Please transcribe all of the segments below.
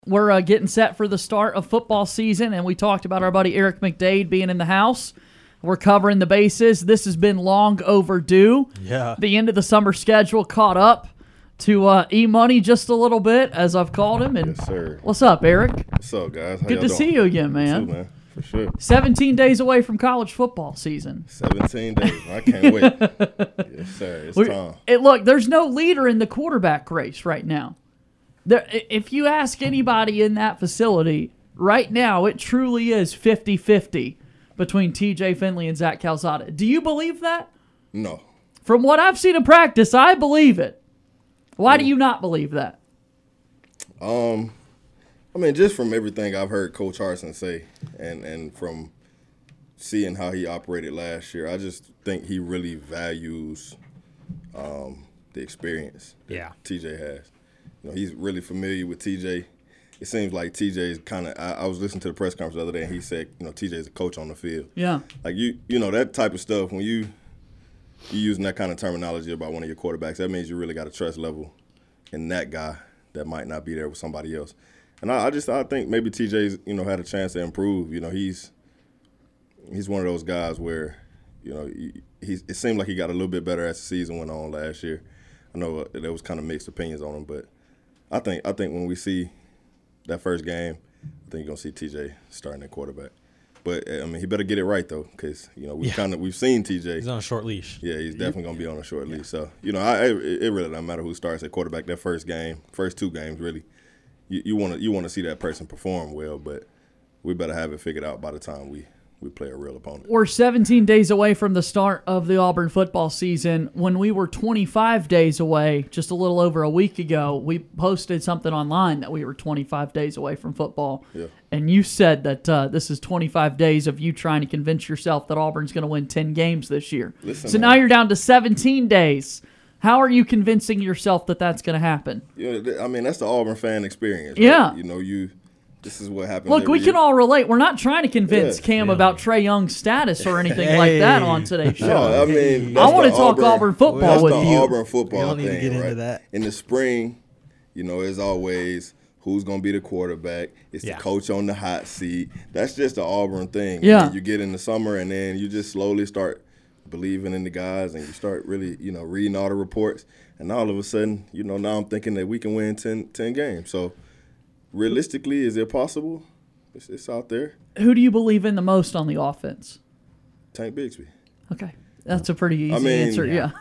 We're getting set for the start of football season, and we talked about our buddy Eric McDade being in the house. We're covering the bases. This has been long overdue. Yeah. The end of the summer schedule caught up to E-Money just a little bit, as I've called him. And Yes, sir. what's up, Eric? What's up, guys? How Good y'all to doing? see you again, man. You too, man. For sure. 17 days away from college football season. 17 days. I can't wait. Yes, sir. It's time. Look, there's no leader in the quarterback race right now. If you ask anybody in that facility, right now it truly is 50-50 between TJ Finley and Zach Calzada. Do you believe that? No. From what I've seen in practice, I believe it. Why do you not believe that? I mean, just from everything I've heard Coach Harsin say and from seeing how he operated last year, I just think he really values the experience that TJ has. You know, he's really familiar with TJ. It seems like TJ's kind of – I was listening to the press conference the other day, and he said, you know, TJ's a coach on the field. Yeah. Like, you know, that type of stuff, when you using that kind of terminology about one of your quarterbacks, that means you really got a trust level in that guy that might not be there with somebody else. And I think maybe TJ's, you know, had a chance to improve. You know, he's one of those guys where, you know, it seemed like he got a little bit better as the season went on last year. I know there was kind of mixed opinions on him, but I think when we see that first game, I think you're gonna see TJ starting at quarterback. But I mean, he better get it right though, because you know we've seen TJ. He's on a short leash. Yeah, he's definitely gonna be on a short leash. So you know, it really doesn't matter who starts at quarterback that first game, first two games really. You want to see that person perform well, but we better have it figured out by the time we play a real opponent. We're 17 days away from the start of the Auburn football season. When we were 25 days away, just a little over a week ago, we posted something online that we were 25 days away from football. Yeah. And you said that this is 25 days of you trying to convince yourself that Auburn's going to win 10 games this year. Listen, so man. now you're down to 17 days. How are you convincing yourself that that's going to happen? Yeah, I mean, that's the Auburn fan experience. Right? Yeah. You know, this is what happens. Look, every we year. can all relate. We're not trying to convince Yeah, Cam about Trey Young's status or anything like that on today's show. No, I mean, I want to talk Auburn football with that's the you. Auburn football We don't need to thing, get into right? that. In the spring, you know, as always, who's going to be the quarterback? It's the coach on the hot seat. That's just the Auburn thing. Yeah. And you get in the summer, and then you just slowly start believing in the guys, and you start really, you know, reading all the reports. And all of a sudden, you know, now I'm thinking that we can win 10 games. So, realistically, is it possible? It's out there. Who do you believe in the most on the offense? Tank Bigsby. Okay. That's a pretty easy I mean, answer, yeah.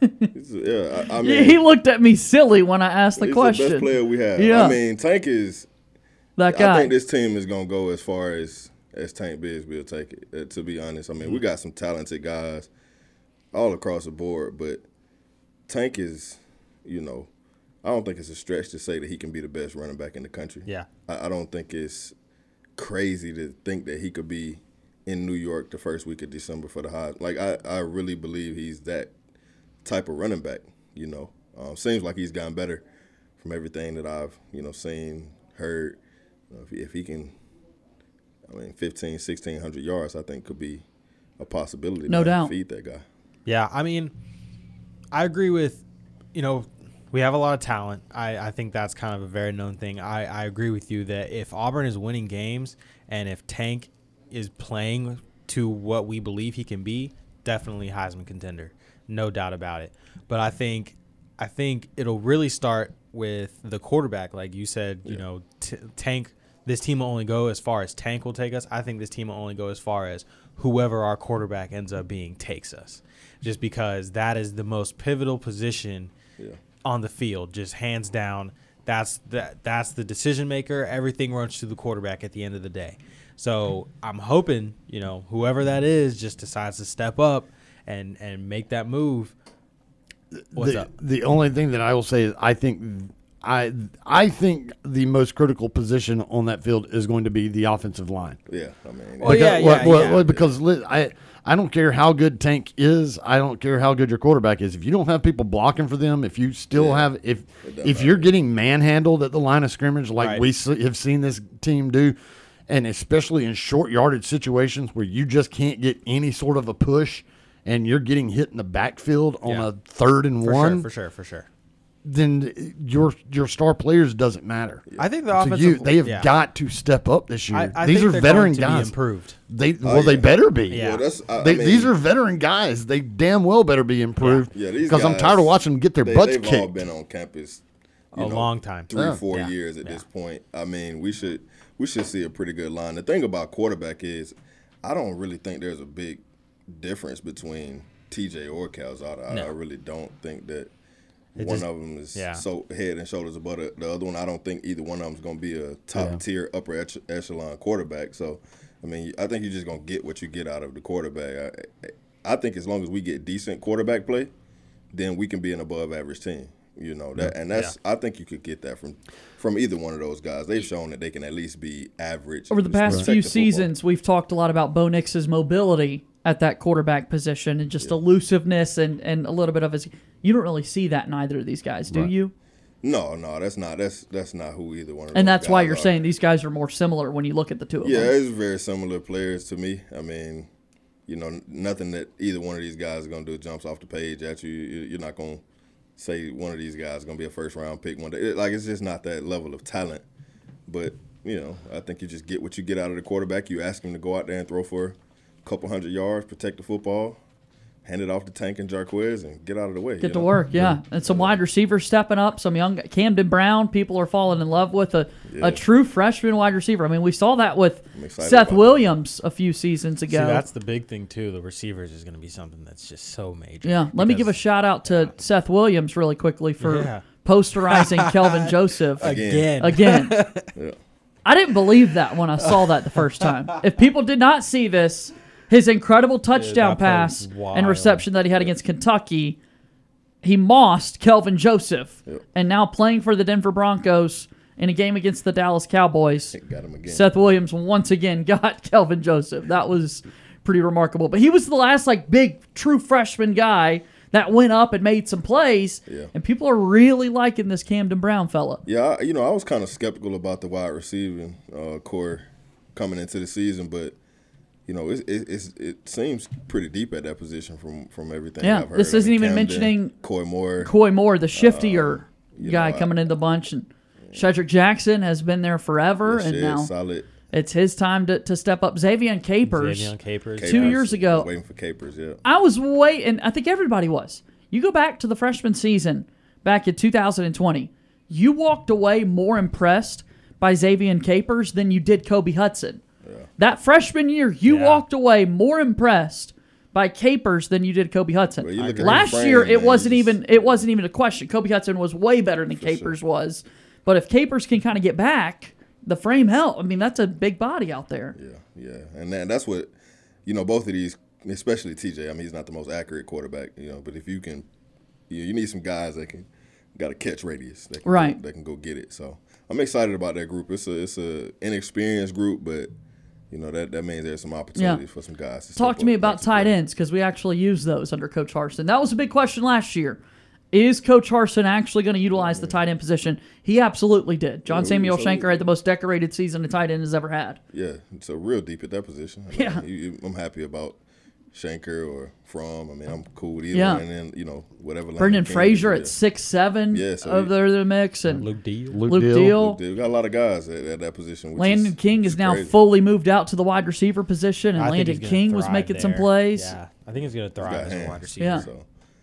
I mean, He looked at me silly when I asked the he's question. the best player we have. Yeah. I mean, Tank is that guy. I think this team is going to go as far as Tank Bigsby will take it, to be honest. I mean, we got some talented guys all across the board, but Tank is, you know, I don't think it's a stretch to say that he can be the best running back in the country. Yeah. I don't think it's crazy to think that he could be in New York the first week of December for the Heisman. Like, I really believe he's that type of running back, you know. Seems like he's gotten better from everything that I've, you know, seen, heard. If he can, I mean, 1,500, 1,600 yards, I think could be a possibility. No doubt. To feed that guy. Yeah, I mean, I agree with, you know, we have a lot of talent. I think that's kind of a very known thing. I agree with you that if Auburn is winning games and if Tank is playing to what we believe he can be, definitely Heisman contender. No doubt about it. But I think it'll really start with the quarterback. Like you said, you know, Tank, this team will only go as far as Tank will take us. I think this team will only go as far as whoever our quarterback ends up being takes us. Just because that is the most pivotal position on the field, just hands down. That's the decision maker. Everything runs to the quarterback at the end of the day. So I'm hoping, you know, whoever that is just decides to step up and make that move. What's up? The only thing that I will say is I think the most critical position on that field is going to be the offensive line. Yeah, I mean, Because I don't care how good Tank is. I don't care how good your quarterback is. If you don't have people blocking for them, if you still have, if you're getting manhandled at the line of scrimmage like we have seen this team do, and especially in short yardage situations where you just can't get any sort of a push, and you're getting hit in the backfield on a 3rd and 1. For sure. then your star players doesn't matter. I think the So offensive they have got to step up this year. I These think are they're veteran going to be guys. improved. They better be. Yeah. Well, that's, I mean, These are veteran guys. They damn well better be improved. Yeah, these because I'm guys, tired of watching them get their butts they've kicked. all been on campus A long time. 3-4 Yeah. years at this point. I mean, we should see a pretty good line. The thing about quarterback is, I don't really think there's a big difference between TJ or Calzada. I really don't think that one of them is so head and shoulders above the other one. I don't think either one of them is going to be a top tier, upper echelon quarterback. So, I mean, I think you're just going to get what you get out of the quarterback. I think as long as we get decent quarterback play, then we can be an above average team. You know that, and I think you could get that from either one of those guys. They've shown that they can at least be average. Over the past few respect the football. seasons, we've talked a lot about Bo Nix's mobility at that quarterback position and just elusiveness and a little bit of his. You don't really see that in either of these guys, do you? No, that's not who either one of them. And that's why guys you're are. saying these guys are more similar when you look at the two of Yeah, them. it's very similar players to me. I mean, you know, nothing that either one of these guys is going to do jumps off the page at you. You're not going to say one of these guys is going to be a first-round pick one day. It's just not that level of talent. But, you know, I think you just get what you get out of the quarterback. You ask him to go out there and throw for a couple 100 yards, protect the football, hand it off to Tank and Jarquez, and get out of the way. Get to work, yeah. And some wide receivers stepping up, some young Camden Brown, people are falling in love with a true freshman wide receiver. I mean, we saw that with Seth Williams a few seasons ago. See, that's the big thing, too. The receivers is going to be something that's just so major. Yeah, let me give a shout-out to Seth Williams really quickly for posterizing Kelvin Joseph. Again. Yeah. I didn't believe that when I saw that the first time. If people did not see this, his incredible touchdown that play pass was wild. and reception that he had against Kentucky, he mossed Kelvin Joseph. Yep. And now playing for the Denver Broncos in a game against the Dallas Cowboys, Got him again. Seth Williams once again got Kelvin Joseph. That was pretty remarkable. But he was the last big true freshman guy that went up and made some plays. Yeah. And people are really liking this Camden Brown fella. Yeah, I was kind of skeptical about the wide receiving core coming into the season, but you know, it seems pretty deep at that position from everything I've heard. This isn't even Camden, mentioning Coy Moore, the shiftier guy coming into the bunch, and Shedrick Jackson has been there forever, and now solid. it's his time to step up. Xavier Capers. 2 years ago, Waiting for Capers, yeah. I was waiting. I think everybody was. You go back to the freshman season back in 2020. You walked away more impressed by Xavier Capers than you did Kobe Hudson. That freshman year, you walked away more impressed by Capers than you did Kobe Hudson. Well, you look at Last the year, frame, it man, wasn't you just- even a question. Kobe Hudson was way better than Capers was. But if Capers can kind of get back, the frame help. I mean, that's a big body out there. Yeah, and that's what both of these, especially TJ. I mean, he's not the most accurate quarterback, but if you can, you need some guys that can got a catch radius, that can go get it. So I'm excited about that group. It's a inexperienced group, but that means there's some opportunities for some guys. Talk to me about tight ends, because we actually use those under Coach Harsin. That was a big question last year. Is Coach Harsin actually going to utilize the tight end position? He absolutely did. John Samuel Shanker had the most decorated season a tight end has ever had. Yeah, it's real deep at that position. I'm happy about Shanker or Fromm. I mean, I'm cool with either one. And then, whatever. Brendan Frazier at 6'7", over there in the mix. And Luke Deal. Luke Deal. We got a lot of guys at that position. Landon King is now fully moved out to the wide receiver position, and Landon King was making some plays. Yeah, I think he's going to thrive as a wide receiver. Yeah. So,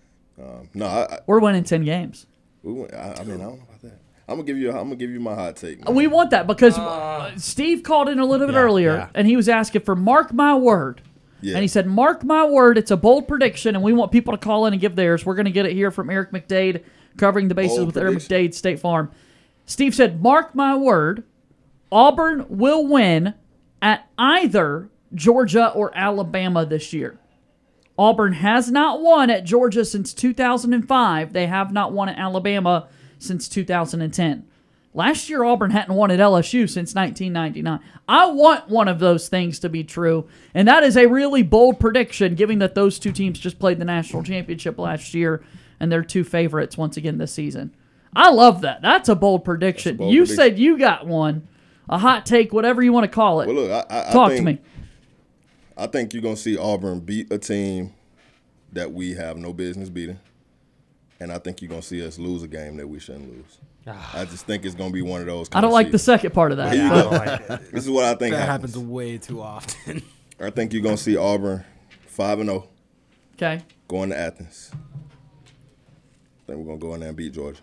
we're winning 10 games. I don't know about that. I'm gonna give you my hot take. We want that because Steve called in a little bit earlier, and he was asking for mark my word. Yeah. And he said, mark my word, it's a bold prediction, and we want people to call in and give theirs. We're going to get it here from Eric McDade, covering the bases with Eric McDade, State Farm. Steve said, mark my word, Auburn will win at either Georgia or Alabama this year. Auburn has not won at Georgia since 2005. They have not won at Alabama since 2010. Last year, Auburn hadn't won at LSU since 1999. I want one of those things to be true, and that is a really bold prediction, given that those two teams just played the national championship last year, and they're two favorites once again this season. I love that. That's a bold prediction. You said you got one, a hot take, whatever you want to call it. Well, look, Talk to me. I think you're going to see Auburn beat a team that we have no business beating. and I think you're gonna see us lose a game that we shouldn't lose. I just think it's gonna be one of those. I don't like the second part of that. Here you but- go. I don't like it. This is what I think That happens. happens way too often. I think you're gonna see Auburn 5-0 Okay. going to Athens. I think we're gonna go in there and beat Georgia.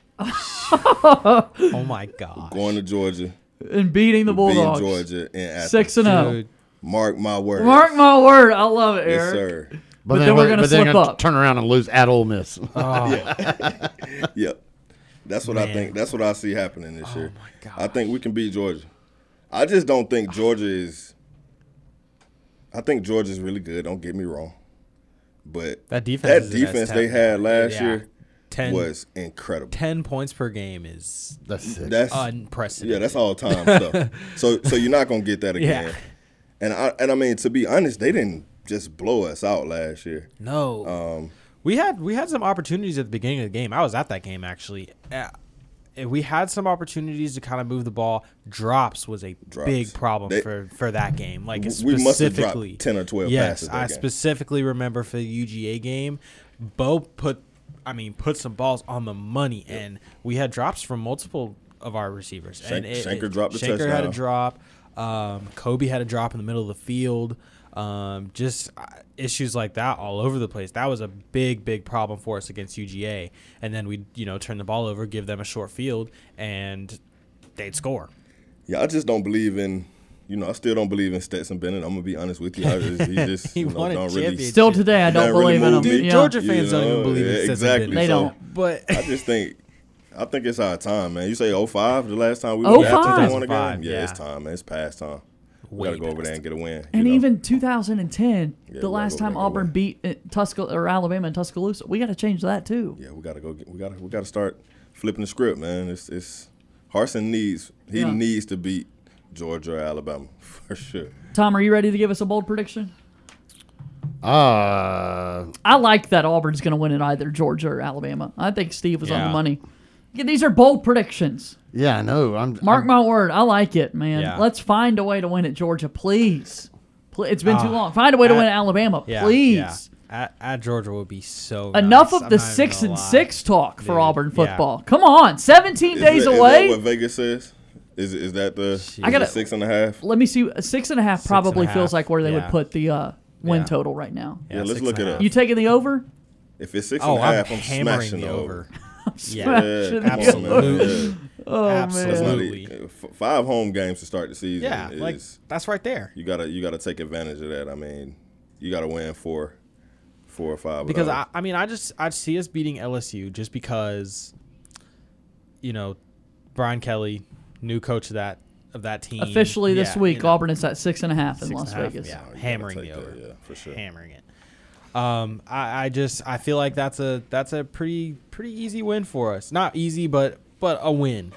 Oh my god. Going to Georgia, And beating the Bulldogs. beat Georgia in Athens. 6-0. Dude, Mark my words. Mark my word. I love it, Yes, Eric. sir. But then we're gonna but then slip gonna up. turn around and lose at Ole Miss. Yep. That's what I Man. think. That's what I see happening this year. my gosh. I think we can beat Georgia. I just don't think Georgia is. I think Georgia's really good. Don't get me wrong, but That defense is the best defense they tech. had last Yeah. year 10 was incredible. 10 points per game is That's sick. That's unprecedented. yeah, that's all time stuff. So you're not gonna get that again. Yeah. And I mean, to be honest, they didn't just blow us out last year. No. We had some opportunities at the beginning of the game. I was at that game actually. We had some opportunities to kind of move the ball. Drops was a big problem for that game. Like We specifically, must have dropped 10 or 12 yes, passes that I game. specifically remember for the UGA game, Bo put some balls on the money, and we had drops from multiple of our receivers. Shanker dropped the Shanker had a touchdown. drop. Kobe had a drop in the middle of the field. Just issues like that all over the place. That was a big problem for us against UGA. And then we, turn the ball over, give them a short field, and they'd score. Yeah, I just don't believe in. I still don't believe in Stetson Bennett. I'm gonna be honest with you. He just He won a don't really. championship. Still today, I don't That really believe in them. moved me. Dude, Yeah. Georgia fans don't even believe in yeah, Stetson exactly. Bennett. They So, don't. But I think it's our time, man. You say 05, the last time we 05? went after they won a 2005, game? Yeah, it's yeah. time, man. It's past time. We Way got to go over past there and get a win. And you know? even 2010, Yeah, the we last gotta time go there, Auburn go beat Alabama and Tuscaloosa, we got to change that too. Yeah, we got to go. We got to start flipping the script, man. It's Harsin needs to beat Georgia or Alabama for sure. Tom, are you ready to give us a bold prediction? Uh, I like that Auburn's going to win at either Georgia or Alabama. I think Steve was on the Yeah. money. Yeah, these are bold predictions. yeah, I know. Mark my word. I like it, man. Yeah. Let's find a way to win at Georgia, please. It's been too long. Find a way to win at Alabama, please. At Georgia would be so Enough nice. of I'm the not even 6 gonna and lie. 6 talk for Dude, Auburn yeah. football. Come on, 17 days Is that away. what Vegas says? Is that the? I gotta- 6.5. Let me see. 6.5 probably 6.5, feels like where they would yeah. put the win Yeah. total right now. Yeah, let's look it up. You taking the over? If it's 6.5, Oh, I'm I'm hammering smashing the over. Smashing Yeah, the come on, Absolutely. man. Oh, That's not Absolutely. it. 5 home games to start the season. Yeah, is, like that's right there. you gotta take advantage of that. I mean, you gotta win 4 or 5. Because I see us beating LSU just because, Brian Kelly, new coach of that team. Officially this Yeah, week, Auburn is at 6.5 in 6.5, Las Vegas. Yeah, You hammering gotta the take over. that, yeah, for sure. Hammering it. I feel like that's a pretty easy win for us. Not easy, but a win.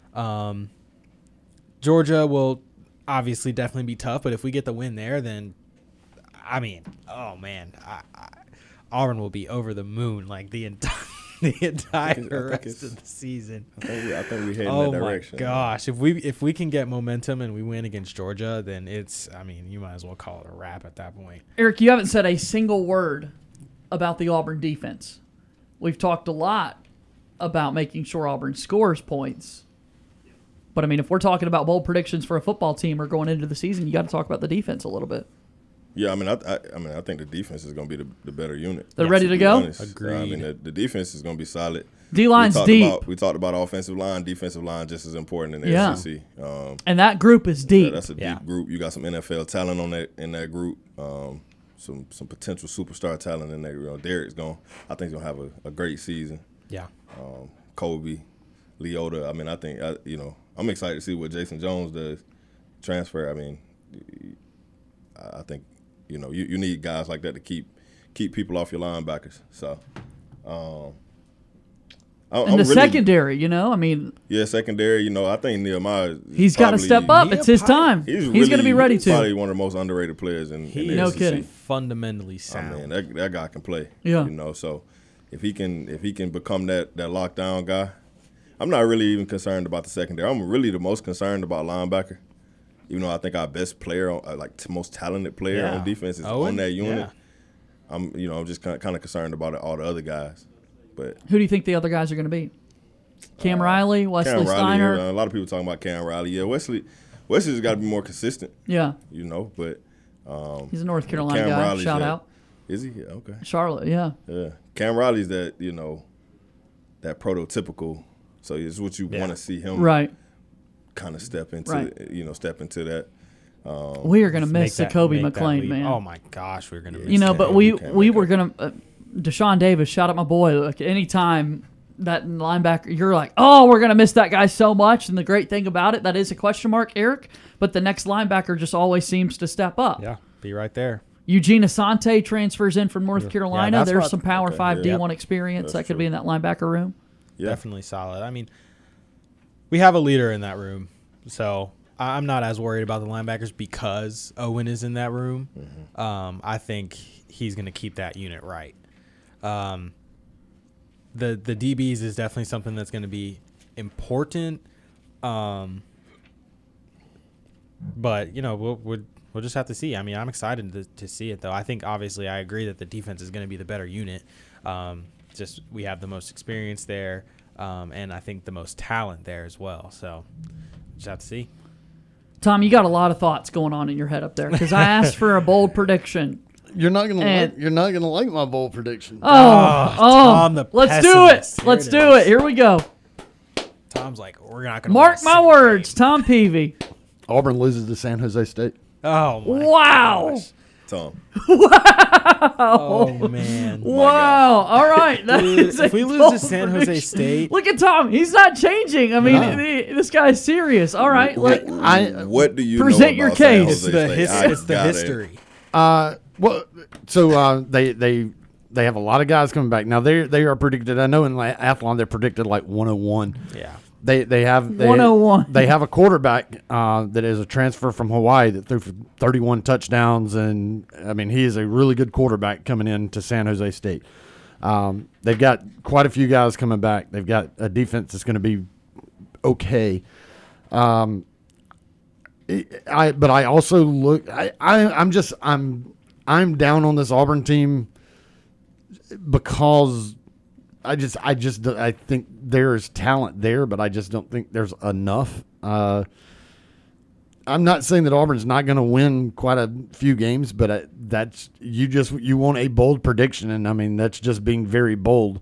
Georgia will obviously definitely be tough, but if we get the win there, then oh man, Auburn will be over the moon like the entire rest of the season. I think we head in Oh that my direction. gosh! If we can get momentum and we win against Georgia, then you might as well call it a wrap at that point. Eric, you haven't said a single word about the Auburn defense. We've talked a lot about making sure Auburn scores points. But, if we're talking about bold predictions for a football team or going into the season, you got to talk about the defense a little bit. Yeah, I think the defense is going to be the better unit. They're ready to go? Agreed. The defense is going to be solid. D-line's deep. We talked about offensive line, defensive line, just as important in the Yeah. SEC. And that group is deep. That's a deep group. You got some NFL talent in that group. Some potential superstar talent in there. Derek's I think he's gonna have a great season. Yeah. Kobe, Leota. I think I'm excited to see what Jason Jones does. Transfer. I think you need guys like that to keep people off your linebackers. So, And the secondary, Yeah, secondary. I think Nehemiah. he's got to step up. It's his time. He's going to be ready to. Probably one of the most underrated players in the No SEC. kidding. Fundamentally sound. That guy can play. Yeah. So if he can become that lockdown guy, I'm not really even concerned about the secondary. I'm really the most concerned about linebacker. Even though I think our best player, most talented player on defense is Owen? on that unit. Yeah. I'm just kind of concerned about all the other guys. But Who do you think the other guys are going to be? Cam Riley, Wesley Cam Riley, Steiner. a lot of people talking about Cam Riley. Yeah, Wesley's got to be more consistent. Yeah, But he's a North Carolina Cam guy. Riley's Shout that- out. Is he? Yeah, okay. Charlotte, yeah. Yeah, Cam Riley's that that prototypical. So it's what you want to see him Right. kind of step into. Right. Step into that. We are going to miss Make that- Jacoby make that McLean, leap. man. Oh my gosh, we're gonna. You know, but can't- we you can't we make were up. gonna Deshaun Davis. Shout out my boy. Look, anytime that linebacker, you're like, oh, we're gonna miss that guy so much. And the great thing about it, that is a question mark, Eric. But the next linebacker just always seems to step up. Yeah, be right there. Eugene Asante transfers in from North Carolina. that's There's what- some Power okay, 5 yeah. D1 experience That's that could true. be in that linebacker room. Yeah. Definitely solid. I mean, we have a leader in that room, so I'm not as worried about the linebackers because Owen is in that room. I think he's going to keep that unit right. The DBs is definitely something that's going to be important. But we'll just have to see. I mean, I'm excited to see it, though. I think obviously I agree that the defense is going to be the better unit. Just we have the most experience there, and I think the most talent there as well. So just have to see. Tom, you got a lot of thoughts going on in your head up there because I asked for a bold prediction. You're not gonna And- like. You're not gonna like my bold prediction. Tom, the let's do pessimist. it. Here Let's it do is. it. Here we go. Tom's like, we're not going to Mark my words, Tom Peavy. Auburn loses to San Jose State. Oh my Wow. gosh. Tom. Oh man. Wow. All right. That Dude, is a if we lose bold to San Jose prediction. State, Look at Tom. He's not changing. I mean, No. this guy's serious. All right. Like, What do you Present know your about San case. it's Jose the, State? his, I it's the gotta- history. Well, so they have a lot of guys coming back now. They are predicted. I know in Athlon they're predicted like 101. Yeah. They have 101. They have a quarterback that is a transfer from Hawaii that threw for 31 touchdowns, and I mean he is a really good quarterback coming into San Jose State. They've got quite a few guys coming back. They've got a defense that's going to be okay. But I also look. I'm down on this Auburn team because I think there's talent there, but I just don't think there's enough. I'm not saying that Auburn's not going to win quite a few games, but that's you want a bold prediction, and I mean that's just being very bold.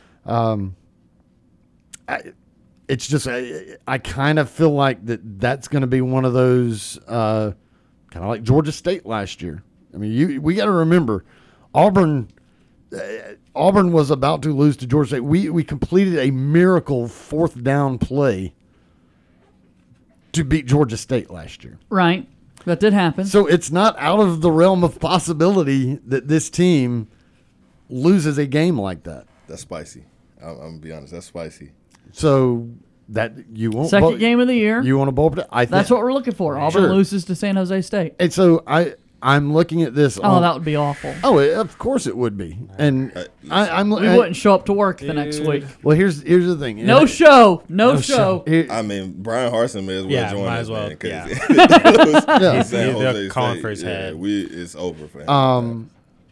It's just I kind of feel like that's going to be one of those kind of like Georgia State last year. I mean, we got to remember Auburn was about to lose to Georgia State. We completed a miracle fourth down play to beat Georgia State last year. right. That did happen. So it's not out of the realm of possibility that this team loses a game like that. That's spicy. I'm gonna be honest. That's spicy. So that you won't Second game of the year. You want to bowl? That's what we're looking for. Auburn Sure. loses to San Jose State. And so I'm looking at this. Oh, that would be awful. Of course it would be. And I'm. We wouldn't show up to work the next week. Well, here's the thing. No show. No show. Here- I mean, Brian Harsin may as well Yeah, join might us, as well, man, 'cause yeah. it's San He's Jose calling State. for his head. It's over for him.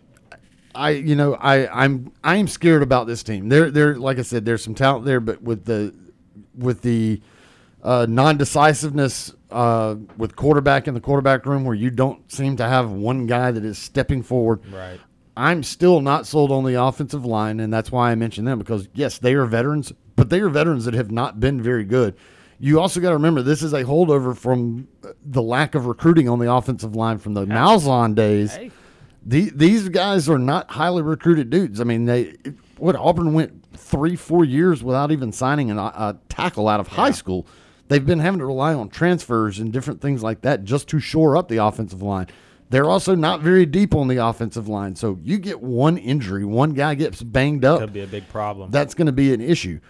I'm scared about this team. They're like I said, there's some talent there, but with the non-decisiveness with quarterback in the quarterback room, where you don't seem to have one guy that is stepping forward. Right. I'm still not sold on the offensive line, and that's why I mentioned them, because yes, they are veterans, but they are veterans that have not been very good. You also got to remember this is a holdover from the lack of recruiting on the offensive line from the Malzahn days. Hey. These guys are not highly recruited dudes. I mean, Auburn went 3-4 years without even signing a tackle out of high school. They've been having to rely on transfers and different things like that just to shore up the offensive line. They're also not very deep on the offensive line. So you get one injury, one guy gets banged up. Could be a big problem. That's going to be an issue.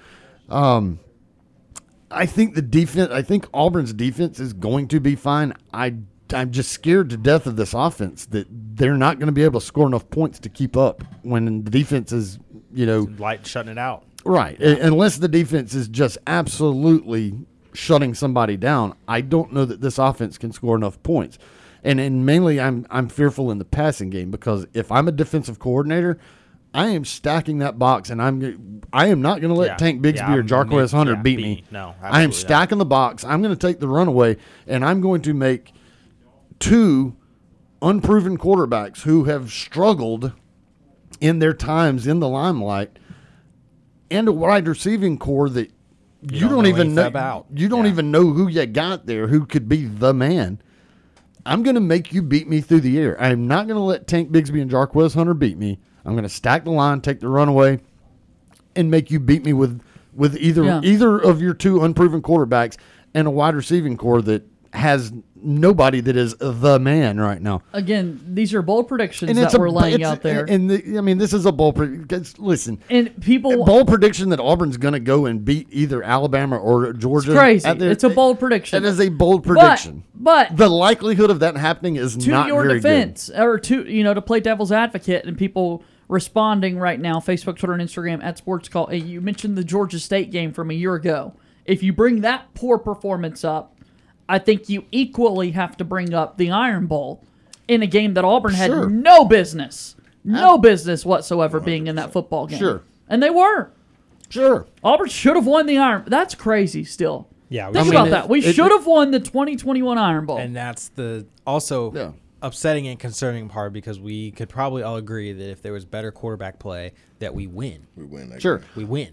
I think Auburn's defense is going to be fine. I'm just scared to death of this offense that they're not going to be able to score enough points to keep up when the defense is, Light shutting it out. right. Unless the defense is just absolutely shutting somebody down, I don't know that this offense can score enough points. And mainly I'm fearful in the passing game, because if I'm a defensive coordinator, I am stacking that box, and I am not going to let Tank Bigsby or Jarquez Hunter beat me. No, I am stacking the box. I'm going to take the runaway, and I'm going to make 2 unproven quarterbacks who have struggled in their times in the limelight, and a wide receiving core that you don't even know. You don't even know who you got there, who could be the man. I'm going to make you beat me through the air. I'm not going to let Tank Bigsby and Jarquez Hunter beat me. I'm going to stack the line, take the runaway, and make you beat me with either of your 2 unproven quarterbacks and a wide receiving core that has nobody that is the man right now. Again, these are bold predictions that we're laying out there. This is a bold prediction. Listen, bold prediction that Auburn's going to go and beat either Alabama or Georgia. It's crazy. It's a bold prediction. It is a bold prediction. But the likelihood of that happening is not very good. To your defense, or to play devil's advocate, and people responding right now, Facebook, Twitter, and Instagram at SportsCall. You mentioned the Georgia State game from a year ago. If you bring that poor performance up, I think you equally have to bring up the Iron Bowl in a game that Auburn had no business whatsoever being in that football game. Sure. And they were. Sure. Auburn should have won the Iron Bowl. That's crazy still. Yeah. Think about that. We should have won the 2021 Iron Bowl. And that's the also upsetting and concerning part, because we could probably all agree that if there was better quarterback play, that we win. We win. Sure. We win.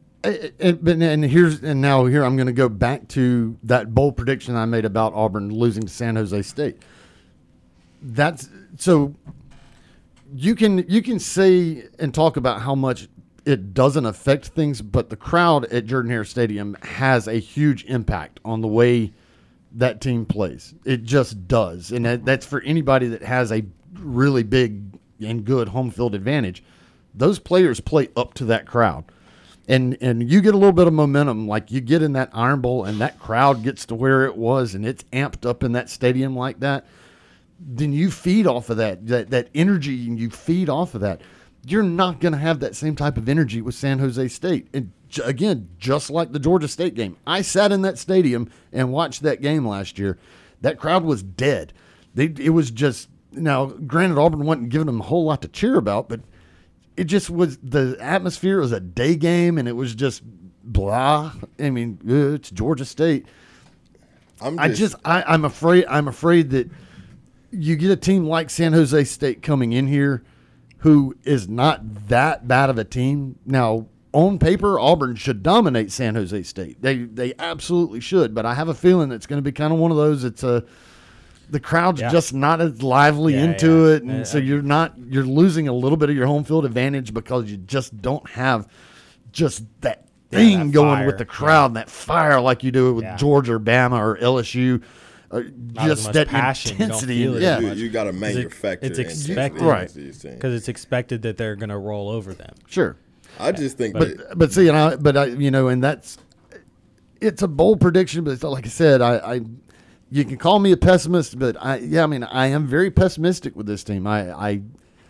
Now I'm going to go back to that bold prediction I made about Auburn losing to San Jose State. That's so you can say and talk about how much it doesn't affect things, but the crowd at Jordan-Hare Stadium has a huge impact on the way that team plays. It just does, and that's for anybody that has a really big and good home field advantage. Those players play up to that crowd. And you get a little bit of momentum, like you get in that Iron Bowl, and that crowd gets to where it was, and it's amped up in that stadium like that. Then you feed off of that energy, and you feed off of that. You're not going to have that same type of energy with San Jose State. And again, just like the Georgia State game, I sat in that stadium and watched that game last year. That crowd was dead. It was just, now, granted, Auburn wasn't giving them a whole lot to cheer about, but it just was, the atmosphere was a day game, and it was just blah. I mean, it's Georgia State. I'm afraid that you get a team like San Jose State coming in here who is not that bad of a team. Now, on paper, Auburn should dominate San Jose State. They absolutely should, but I have a feeling it's going to be kind of one of those. The crowd's just not as lively into it, and so you're losing a little bit of your home field advantage because you just don't have just that thing that going with the crowd and that fire like you do with Georgia or Bama or LSU. Just that passion, intensity. You got to manufacture. It's expected, right? Because it's expected that they're going to roll over them. Sure. I just think, but see, and that's, it's a bold prediction, but it's like I said, you can call me a pessimist, but I am very pessimistic with this team. I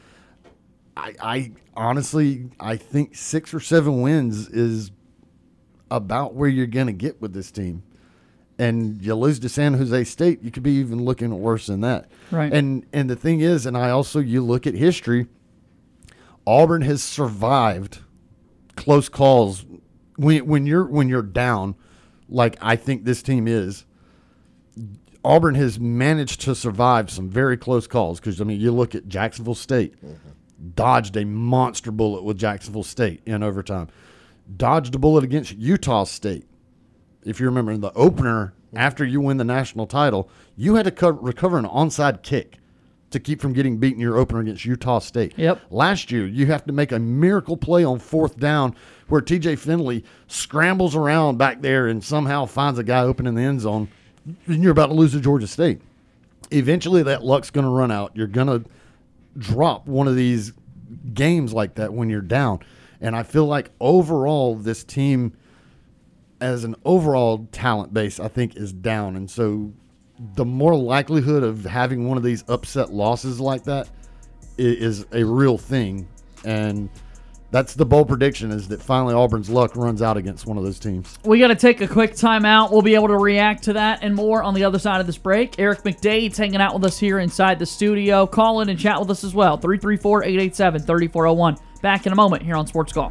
honestly, I think 6 or 7 wins is about where you're going to get with this team. And you lose to San Jose State, you could be even looking at worse than that. Right. And the thing is, you look at history, Auburn has survived close calls when you're down, like I think this team is. Auburn has managed to survive some very close calls because, you look at Jacksonville State, dodged a monster bullet with Jacksonville State in overtime, dodged a bullet against Utah State. If you remember in the opener, after you win the national title, you had to recover an onside kick to keep from getting beaten your opener against Utah State. Yep. Last year, you have to make a miracle play on 4th down where TJ Finley scrambles around back there and somehow finds a guy open in the end zone, and you're about to lose to Georgia State. Eventually, that luck's going to run out. You're going to drop one of these games like that when you're down. And I feel like overall, this team, as an overall talent base, I think is down. And so the more likelihood of having one of these upset losses like that is a real thing. And that's the bold prediction, is that finally Auburn's luck runs out against one of those teams. We got to take a quick timeout. We'll be able to react to that and more on the other side of this break. Eric McDade's hanging out with us here inside the studio. Call in and chat with us as well. 334-887-3401. Back in a moment here on Sports Call.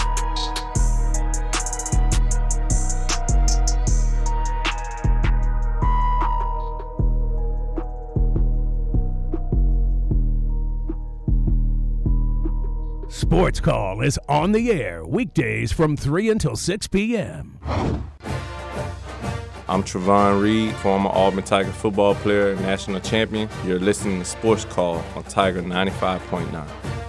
Sports Call is on the air weekdays from 3 until 6 p.m. I'm Trevon Reed, former Auburn Tiger football player, national champion. You're listening to Sports Call on Tiger 95.9.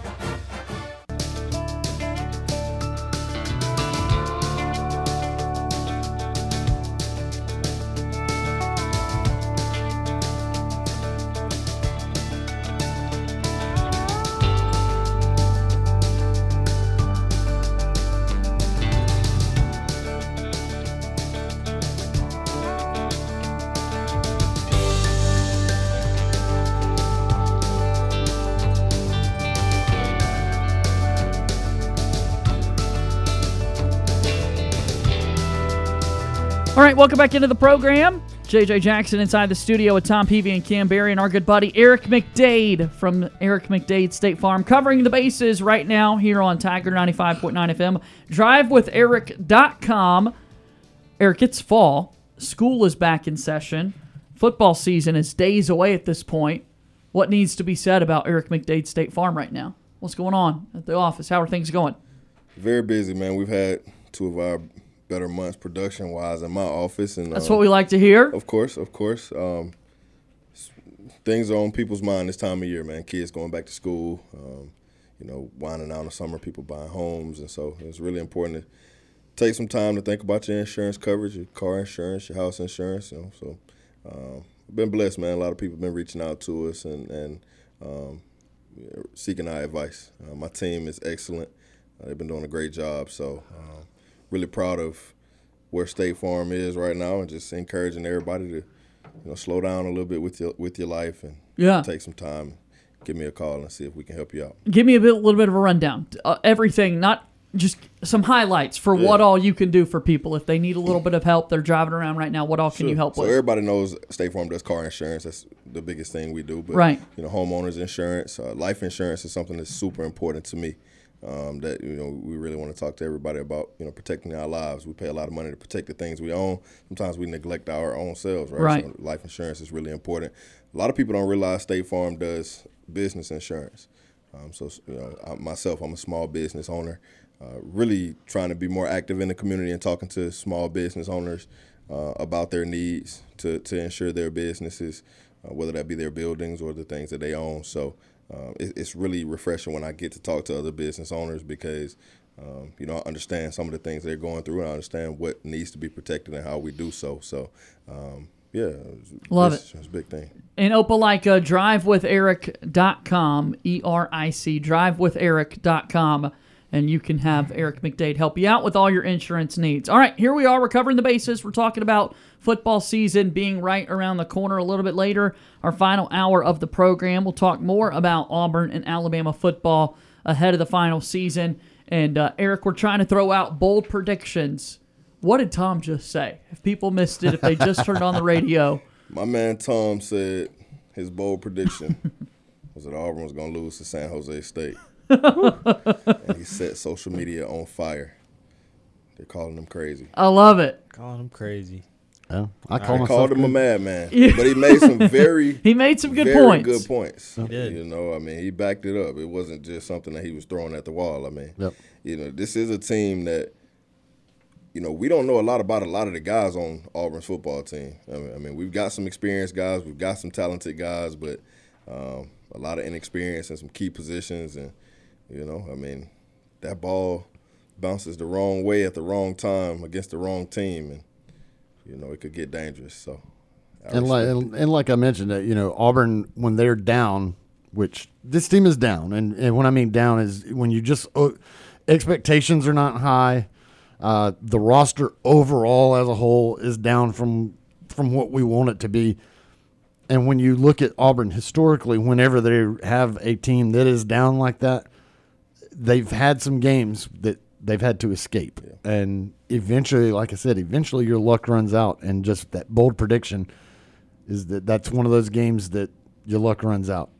All right, welcome back into the program. JJ Jackson inside the studio with Tom Peavy and Cam Berry and our good buddy Eric McDade from Eric McDade State Farm, covering the bases right now here on Tiger 95.9 FM. DriveWithEric.com. Eric, it's fall. School is back in session. Football season is days away at this point. What needs to be said about Eric McDade State Farm right now? What's going on at the office? How are things going? Very busy, man. We've had two of our better months production-wise in my office. And that's what we like to hear. Of course. Things are on people's mind this time of year, man. Kids going back to school, winding down the summer, people buying homes. And so it's really important to take some time to think about your insurance coverage, your car insurance, your house insurance. So I've been blessed, man. A lot of people have been reaching out to us and seeking our advice. My team is excellent. They've been doing a great job. So really proud of where State Farm is right now, and just encouraging everybody to, slow down a little bit with your life and take some time. Give me a call and see if we can help you out. Give me a little bit of a rundown. Everything, not just some highlights for what all you can do for people. If they need a little bit of help, they're driving around right now, what all can you help with? So everybody knows State Farm does car insurance. That's the biggest thing we do. But, homeowners insurance, life insurance is something that's super important to me. That we really want to talk to everybody about protecting our lives. We pay a lot of money to protect the things we own. Sometimes we neglect our own selves, right? So life insurance is really important. A lot of people don't realize State Farm does business insurance. Myself, I'm a small business owner. Really trying to be more active in the community and talking to small business owners about their needs to insure their businesses, whether that be their buildings or the things that they own. So. It's really refreshing when I get to talk to other business owners because, I understand some of the things they're going through and I understand what needs to be protected and how we do so. So, love it. It's a big thing. And Opelika, DriveWithEric.com, ERIC, DriveWithEric.com, and you can have Eric McDade help you out with all your insurance needs. All right, here we are. We're covering the bases. We're talking about football season being right around the corner a little bit later. Our final hour of the program. We'll talk more about Auburn and Alabama football ahead of the final season. And, Eric, we're trying to throw out bold predictions. What did Tom just say? If people missed it, if they just turned on the radio. My man Tom said his bold prediction was that Auburn was going to lose to San Jose State. And he set social media on fire. They're calling him crazy. I love it. Calling him crazy. Yeah, I called him a madman, but he made some good points. He did. He backed it up. It wasn't just something that he was throwing at the wall. This is a team that, we don't know a lot about a lot of the guys on Auburn's football team. We've got some experienced guys, we've got some talented guys, but a lot of inexperience in some key positions, and that ball bounces the wrong way at the wrong time against the wrong team, and it could get dangerous. So, like I mentioned, Auburn, when they're down, which this team is down, and when I mean down is when you just expectations are not high. The roster overall as a whole is down from what we want it to be. And when you look at Auburn historically, whenever they have a team that is down like that, they've had some games that they've had to escape. Yeah. And eventually, like I said, your luck runs out. And just that bold prediction is that's one of those games that your luck runs out.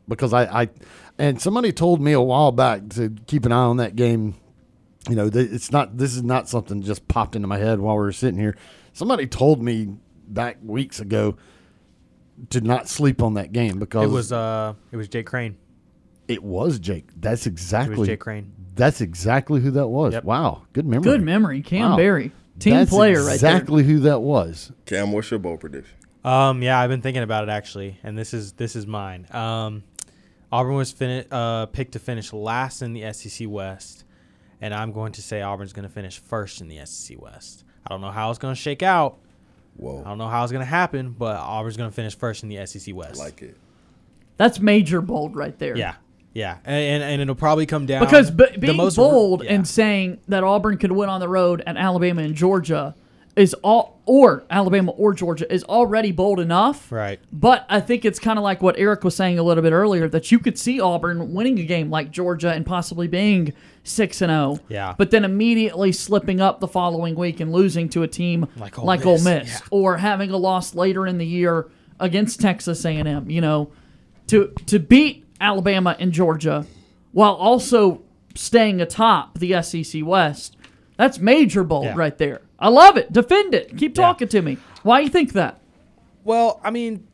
because and somebody told me a while back to keep an eye on that game. You know, this is not something that just popped into my head while we were sitting here. Somebody told me back weeks ago to not sleep on that game because it was Jake Crane. It was Jake. That's exactly. It was Jake Crane. That's exactly who that was. Yep. Wow, good memory. Good memory, Cam Wow. Berry, team That's player right there. exactly who that was. Cam, what's your bowl prediction? Yeah, I've been thinking about it actually, and this is mine. Auburn was picked to finish last in the SEC West, and I'm going to say Auburn's going to finish first in the SEC West. I don't know how it's going to shake out. Whoa. I don't know how it's going to happen, but Auburn's going to finish first in the SEC West. I like it. That's major bold right there. Yeah, and it'll probably come down Because being most bold yeah. and saying that Auburn could win on the road at Alabama and Georgia or Alabama or Georgia is already bold enough. Right. But I think it's kind of like what Eric was saying a little bit earlier, that you could see Auburn winning a game like Georgia and possibly being 6-0. Yeah. But then immediately slipping up the following week and losing to a team Like like Ole Ole Miss. Miss, Yeah. or having a loss later in the year against Texas A&M. You know, to beat Alabama and Georgia while also staying atop the SEC West, that's major bold Yeah. right there. I love it. Defend it. Keep talking to me. Why you think that? Well, I mean,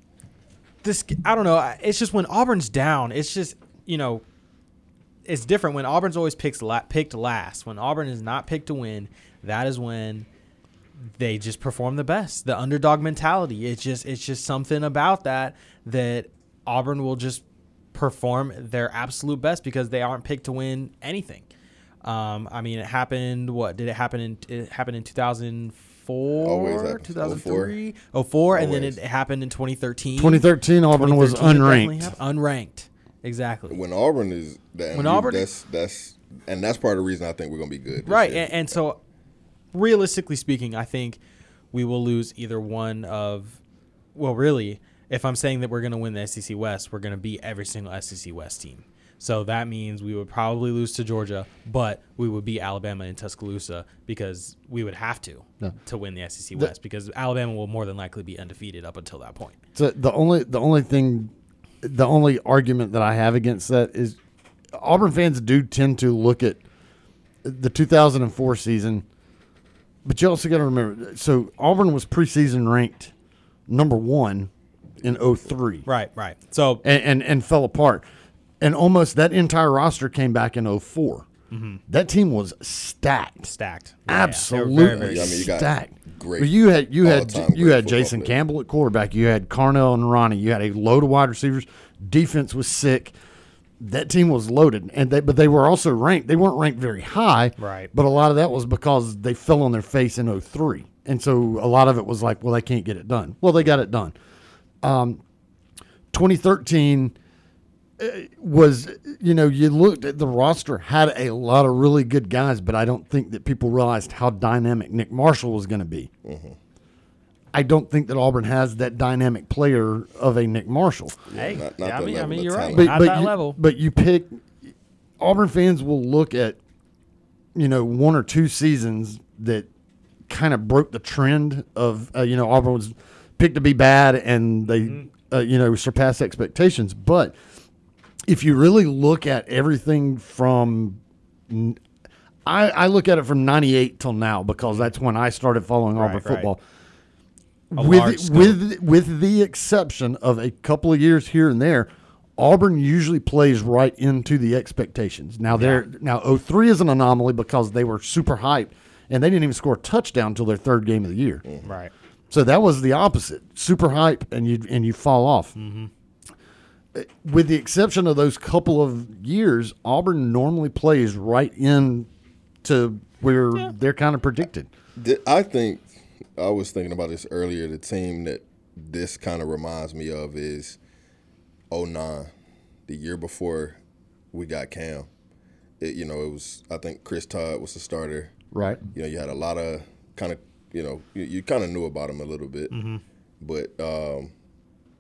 I don't know. It's just when Auburn's down, it's just, you know, it's different. When Auburn's always picked last, when Auburn is not picked to win, that is when they just perform the best. The underdog mentality. It's just something about that Auburn will just perform their absolute best because they aren't picked to win anything. I mean, it happened. What did it happen in? It happened in 2004, Always happens. 2003, 04, and then Always. it happened in 2013. 2013, Auburn was 2013 it definitely unranked. happened. Unranked, exactly. When Auburn is that, When Auburn- that's part of the reason I think we're gonna be good. this Right, year. and so realistically speaking, I think we will lose either one of. Well, really, if I'm saying that we're going to win the SEC West, we're going to beat every single SEC West team. So that means we would probably lose to Georgia, but we would beat Alabama in Tuscaloosa because we would have to win the SEC West because Alabama will more than likely be undefeated up until that point. So the only argument that I have against that is Auburn fans do tend to look at the 2004 season, but you also got to remember. So Auburn was preseason ranked number 1 in 03. Right. So And fell apart. And almost that entire roster came back in 04. Mm-hmm. That team was stacked. Yeah, Absolutely they were very, very I mean, you got stacked. great Well, you had all-time great football Jason players. Campbell at quarterback. You had Carnell and Ronnie. You had a load of wide receivers. Defense was sick. That team was loaded, but they were also ranked. They weren't ranked very high, Right. But a lot of that was because they fell on their face in 03. And so a lot of it was like, well, they can't get it done. Well, they got it done. 2013 was, you looked at the roster, had a lot of really good guys, but I don't think that people realized how dynamic Nick Marshall was going to be. Mm-hmm. I don't think that Auburn has that dynamic player of a Nick Marshall. hey, not yeah, that I level mean, of you're right. talent. Not that level. But you pick Auburn fans will look at, 1 or 2 seasons that kind of broke the trend of, Auburn was picked to be bad and they, surpassed expectations. But if you really look at everything from, I look at it from 98 till now because that's when I started following Auburn Right. football. large scope. With the exception of a couple of years here and there, Auburn usually plays right into the expectations. Now 03 is an anomaly because they were super hyped and they didn't even score a touchdown until their 3rd game of the year. Right. So that was the opposite. Super hype and you fall off. Mm-hmm. With the exception of those couple of years, Auburn normally plays right in to where they're kind of predicted. I think I was thinking about this earlier. The team that this kind of reminds me of is 09, the year before we got Cam. It was, I think Chris Todd was the starter. Right. You had a lot of kind of, you kind of knew about him a little bit. Mm-hmm. But,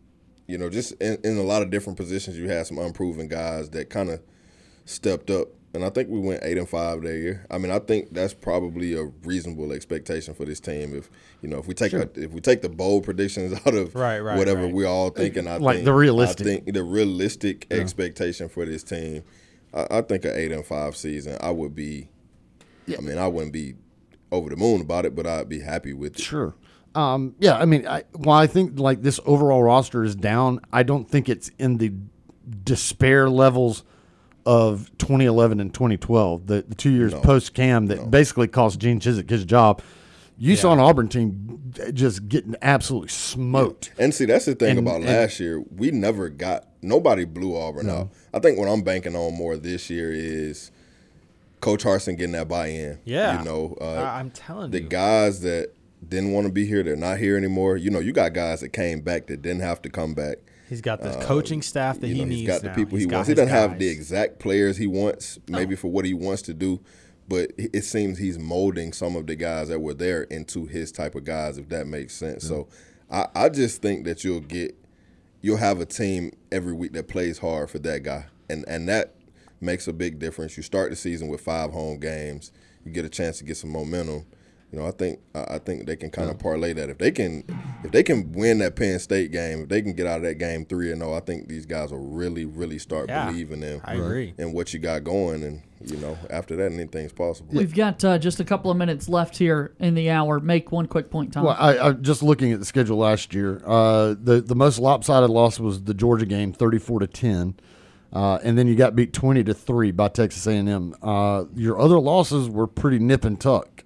just in a lot of different positions, you had some unproven guys that kind of stepped up and I think we went 8-5 that year. I mean, I think that's probably a reasonable expectation for this team. If we take the bold predictions out of whatever we're all thinking, I think the realistic expectation for this team, I think an 8-5 season, I would be. Yeah. I mean, I wouldn't be over the moon about it, but I'd be happy with it. Sure. Yeah, I mean, while I think like this overall roster is down, I don't think it's in the despair levels of 2011 and 2012, the 2 years post-Cam that basically cost Gene Chizik his job. You saw an Auburn team just getting absolutely smoked. And see, that's the thing about last year. We never got – nobody blew Auburn out. I think what I'm banking on more this year is Coach Harsin getting that buy-in. Yeah. I'm telling you. The guys that didn't want to be here, they're not here anymore. You got guys that came back that didn't have to come back. He's got the coaching staff that he needs. He's got the people he wants. He doesn't have the exact players he wants, maybe for what he wants to do, but it seems he's molding some of the guys that were there into his type of guys, if that makes sense. So I just think that you'll have a team every week that plays hard for that guy, and that makes a big difference. You start the season with 5 home games, you get a chance to get some momentum. I think they can kind of parlay that. If they can win that Penn State game, if they can get out of that game 3-0, I think these guys will really, really start believing in what you got going. And after that, anything's possible. We've got just a couple of minutes left here in the hour. Make one quick point, Tom. Well, I just looking at the schedule last year, the most lopsided loss was the Georgia game, 34-10. And then you got beat 20-3 by Texas A&M. Your other losses were pretty nip and tuck.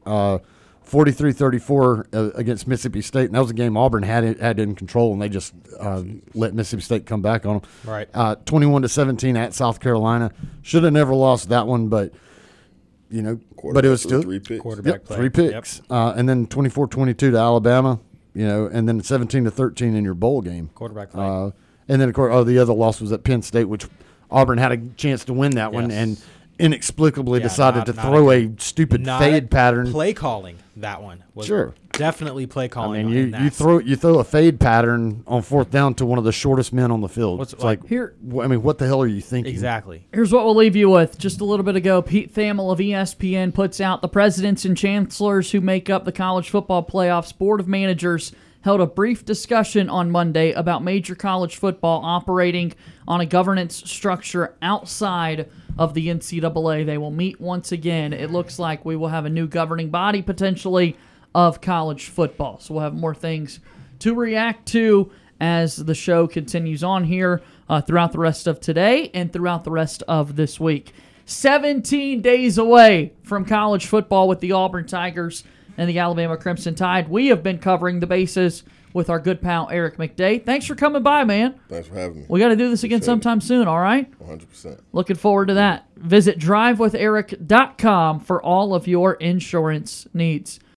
43-34 against Mississippi State, and that was a game Auburn had in control, and they just let Mississippi State come back on them. Right. 21-17 at South Carolina. Should have never lost that one, but but it was still 3 picks. Quarterback play. 3 picks. Yep. And then 24-22 to Alabama. And then 17-13 in your bowl game. Quarterback play. And then of course, the other loss was at Penn State, which Auburn had a chance to win that one, and inexplicably decided to throw a stupid fade pattern. Play calling that one was definitely play calling. I mean, you throw a fade pattern on 4th down to one of the shortest men on the field. It's like here. I mean, what the hell are you thinking? Exactly. Here's what we'll leave you with. Just a little bit ago, Pete Thamel of ESPN puts out the presidents and chancellors who make up the college football playoffs board of managers held a brief discussion on Monday about major college football operating on a governance structure outside of the NCAA. They will meet once again. It looks like we will have a new governing body potentially of college football. So we'll have more things to react to as the show continues on here throughout the rest of today and throughout the rest of this week. 17 days away from college football with the Auburn Tigers and the Alabama Crimson Tide. We have been covering the bases with our good pal Eric McDay. Thanks for coming by, man. Thanks for having me. We got to do this again sometime soon, all right? 100%. Looking forward to that. Visit drivewitheric.com for all of your insurance needs.